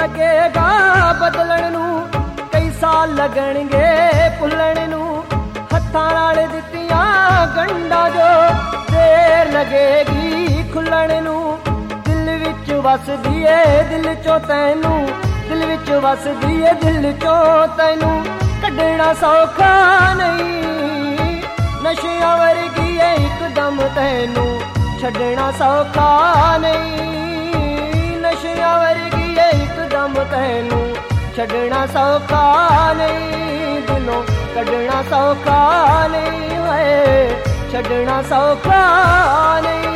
लगेगा बदलण नूं, कई साल लगणगे भुलण नूं। हत्थां नाल दित्तियां गंढां जो देर लगेगी खुलण नूं। दिल विच वसदी ए दिल चों तैनूं, दिल विच वसदी ए दिल चों तैनूं कढणा सौखा नहीं। नशियां वर्गी ए इकदम तैनूं छड्डना सौखा नहीं। नशियां वर्गी ए इकदम तैनूं छड्डना सौखा नहीं। दिलों कढणा सौखा नहीं है, छड्डना सौखा नहीं।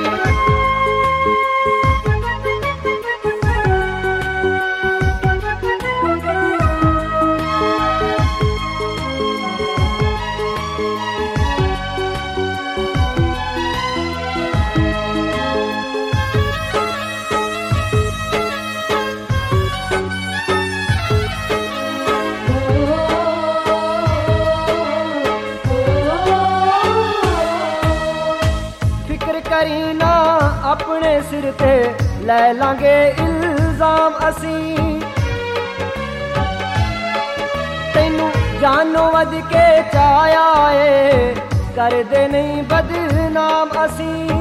करी ना अपने सिर ते लै लांगे इल्जाम असीं। तैनू जानो वध के चाया ए करदे नहीं बदनाम असीं।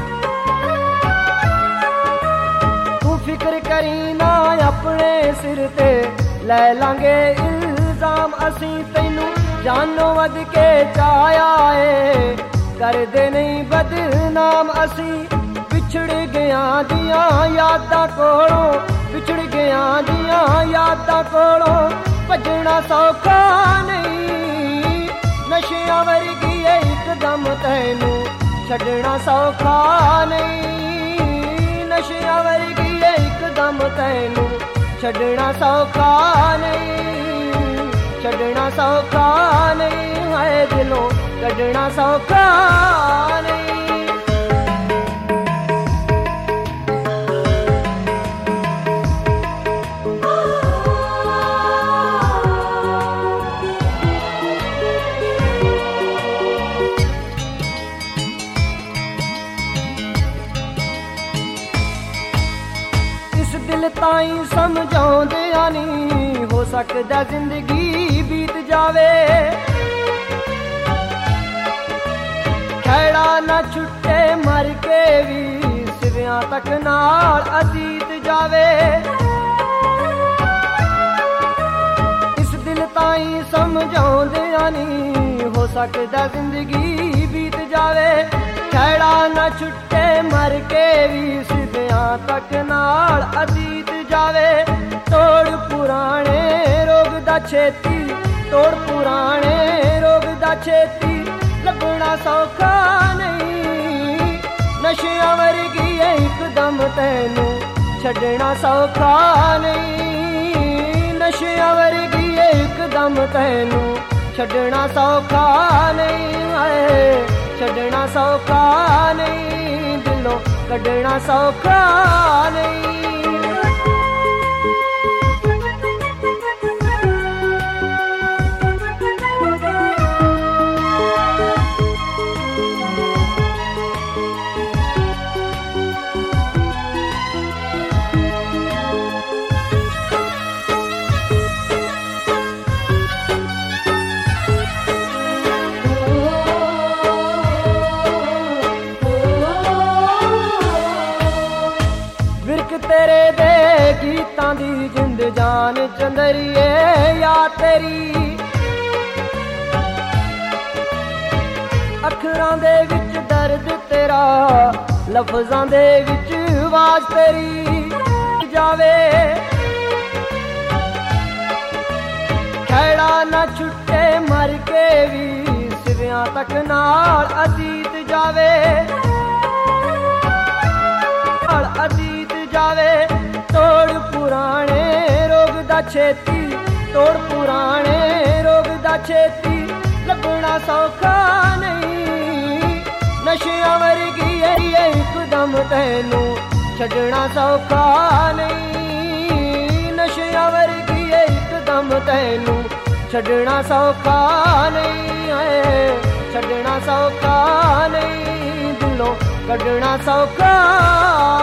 तू फिक्र करी ना अपने सिर ते लै लांगे इल्जाम असीं। तैनू जानो वध के चाया ए करदे नहीं बदनाम असीं। पिछड़ गया दियां यादां कोलों, पिछड़ गया दियां यादां कोलों भजना सौखा नहीं। नशियां वर्गी ए इकदम तैनूं छड्डना सौखा नहीं। नशियां वर्गी ए इकदम तैनूं छड्डना सौखा नहीं। छड्डना सौखा नहीं है, दिलों कढणा सौखा नहीं। इस दिल ताईं समझाउंदियां नहीं हो सकदा जिंदगी बीत जावे। खैड़ा ना छुट्टे मर के भी सिवियां तक नाल अतीत जावे। इस दिल ताईं समझाउंदियां नहीं हो सकदा जिंदगी बीत जावे। खैड़ा ना छुट्टे मर के भी सिवियां तक नाल अतीत जावे। तोड़ पुराने रोग दा छेती, तोड़ पुराने रोग दा छेती लभना सौखा नहीं। नशियां वर्गी ए इकदम तैनूं छड्डना सौखा नहीं। नशियां वर्गी ए इकदम तैनूं छड्डना सौखा नहीं है। छड्डना सौखा नहीं, दिलों कढणा सौखा नहीं। तेरे दे गीतां दी जिंद जान चंदरिए या तेरी। अखरां दे विच दर्द तेरा, लफ्जां दे विच आवाज तेरी जावे। खैड़ा ना छुट्टे मर के भी सिवियां तक नाल अतीत जावे। अतीत जावे। तोड़ पुराने रोग दा छेती, तोड़ पुराने रोग दा छेती लभना सौखा नहीं। नशियां वर्गी ए इकदम तैनूं छड्डना सौखा नहीं। नशियां वर्गी ए इकदम तैनूं छड्डना सौखा नहीं है। छड्डना सौखा नहीं, दिलों कढणा सौखा